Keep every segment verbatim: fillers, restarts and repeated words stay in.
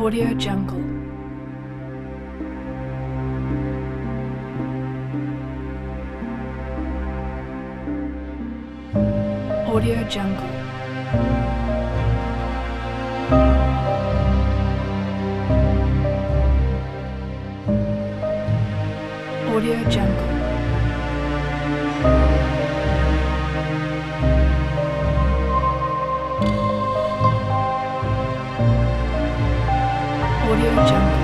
Audio Jungle. Audio Jungle. Audio Jungle. Audio Jungle.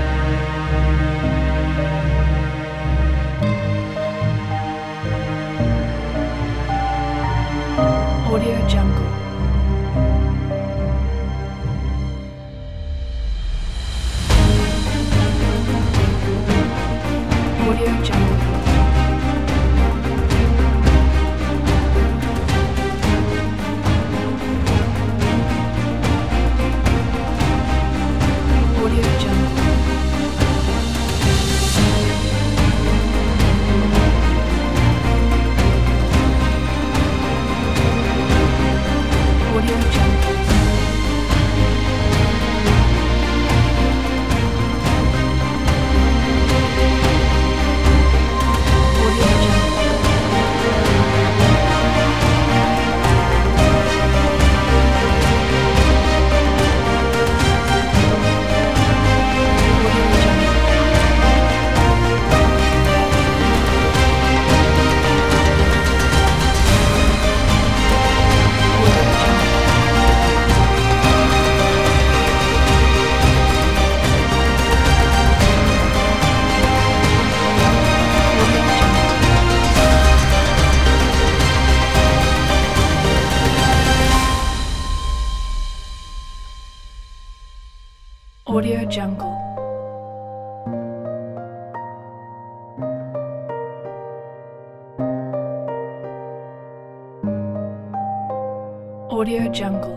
Audio Jungle. Audio Jungle. Audio Jungle. Audio Jungle. Audio Jungle. Audio Jungle. Audio Jungle. Audio Jungle. Audio Jungle. Audio Jungle.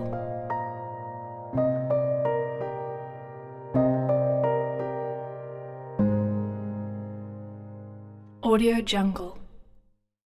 Audio Jungle.